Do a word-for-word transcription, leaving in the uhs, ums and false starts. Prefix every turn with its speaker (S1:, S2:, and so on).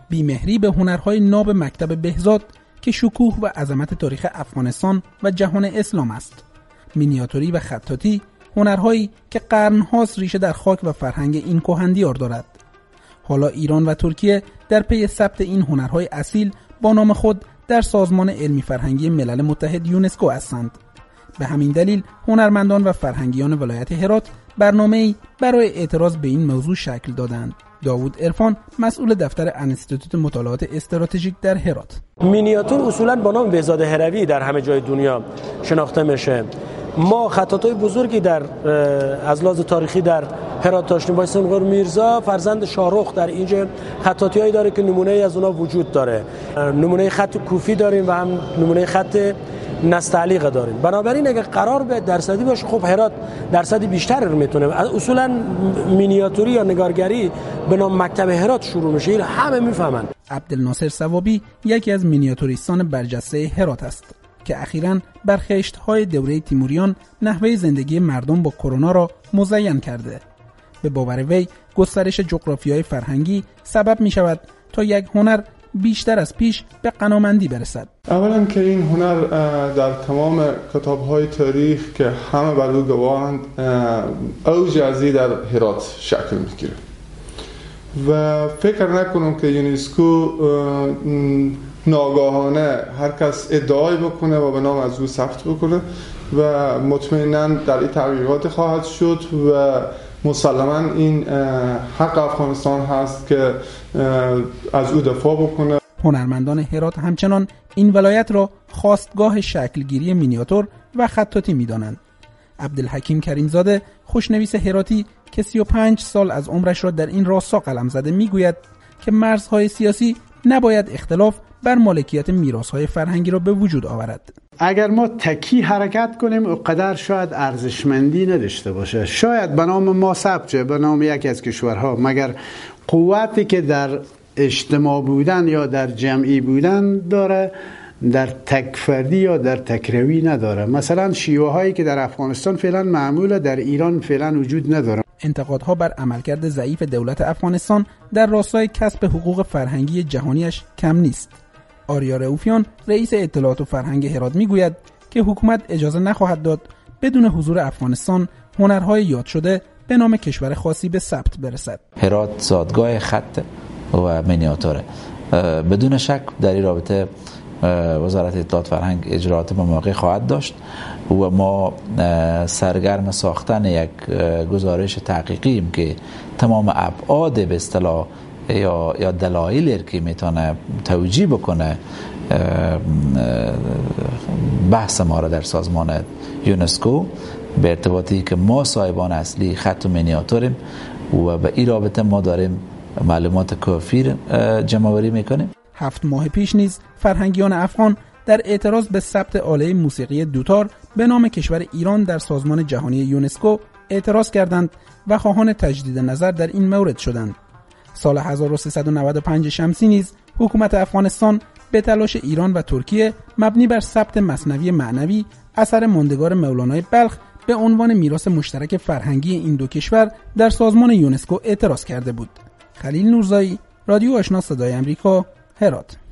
S1: بیمهری به هنرهای ناب مکتب بهزاد که شکوه و عظمت تاریخ افغانستان و جهان اسلام است. مینیاتوری و خطاطی، هنرهایی که قرن‌هاست ریشه در خاک و فرهنگ این کهندیار دارد. حالا ایران و ترکیه در پی ثبت این هنرهای اصیل با نام خود در سازمان علمی فرهنگی ملل متحد یونسکو هستند. به همین دلیل هنرمندان و فرهنگیان ولایت هرات برنامه‌ای برای اعتراض به این موضوع شکل دادند. داوود عرفان، مسئول دفتر انستیتوت مطالعات استراتژیک در هرات:
S2: مینیاتور اصولاً با نام بهزاد هروی در همه جای دنیا شناخته میشه. ما خطاطای بزرگی در از لحاظ تاریخی در هرات داشتیم. وایس صنوبر میرزا فرزند شاهرخ در اینجا خطاطیایی داره که نمونه از اونها وجود داره. نمونه خط کوفی داریم و هم نمونه خط نستعلیق داریم. بنابراین اگر قرار به درصدی باشه، خب هرات درصدی بیشتر رو میتونه. اصولا مینیاتوری یا نگارگری به نام مکتب هرات شروع میشه، این همه میفهمن.
S1: عبدالناصر ثوابی یکی از مینیاتوریستان برجسته هرات است که اخیراً بر خشت‌های دوره تیموریان نحوه زندگی مردم با کرونا را مزین کرده. به باور وی گسترش جغرافیای فرهنگی سبب می شود تا یک هنر بیشتر از پیش به غنامندی برسد.
S3: اولا که این هنر در تمام کتاب‌های تاریخ که همه بر او گواهند اوج ازی در هرات شکل می‌گیره و فکر نکنم که یونسکو ناگاهانه هر کس ادعای بکنه و به نام از او ثبت بکنه و مطمئناً در این تحقیقات خواهد شد و مسلماً این حق افغانستان هست که از او دفاع بکنه.
S1: هنرمندان هرات همچنان این ولایت را خواستگاه شکلگیری مینیاتور و خطاطی می‌دانند. عبدالحکیم کریمزاده، خوشنویس هراتی که سی و پنج سال از عمرش را در این راستا قلم زده، میگوید که مرزهای سیاسی نباید اختلاف بر مالکیت میراث‌های فرهنگی را به وجود آورد.
S4: اگر ما تکی حرکت کنیم اونقدر شاید ارزشمندی نداشته باشه، شاید به نام ما ثبت شه، به نام یکی از کشورها، مگر قوتی که در اجتماع بودن یا در جمعی بودن داره در تک فردی یا در تکروی نداره. مثلا شیوه هایی که در افغانستان فعلا معموله در ایران فعلا وجود نداره.
S1: انتقادها بر عملکرد ضعیف دولت افغانستان در راستای کسب حقوق فرهنگی جهانیش کم نیست. آریا رئوفیان، رئیس اطلاعات و فرهنگ هرات، میگوید که حکومت اجازه نخواهد داد بدون حضور افغانستان هنرهای یاد شده به نام کشور خاصی به ثبت برسد.
S5: هرات زادگاه خط و مینیاتوره. بدون شک در این رابطه وزارت اطلاعات فرهنگ اجراءات به موقع خواهد داشت و ما سرگرم ساختن یک گزارش تحقیقیم که تمام ابعاد به اصطلاح یا یا دلایلی که میتونه توجیه بکنه بحث ما را در سازمان یونسکو به ارتباطی که ما صاحبان اصلی خط و مینیاتوریم و به این رابطه ما داریم معلومات کافی جمع‌آوری میکنیم.
S1: هفت ماه پیش نیز فرهنگیان افغان در اعتراض به ثبت آله موسیقی دوتار به نام کشور ایران در سازمان جهانی یونسکو اعتراض کردند و خواهان تجدید نظر در این مورد شدند. سال هزار و سیصد و نود و پنج شمسی نیز حکومت افغانستان به تلاش ایران و ترکیه مبنی بر ثبت مثنوی معنوی اثر ماندگار مولانای بلخ به عنوان میراث مشترک فرهنگی این دو کشور در سازمان یونسکو اعتراض کرده بود. خلیل نورزایی، رادیو آشنا صدای امریکا، هرات.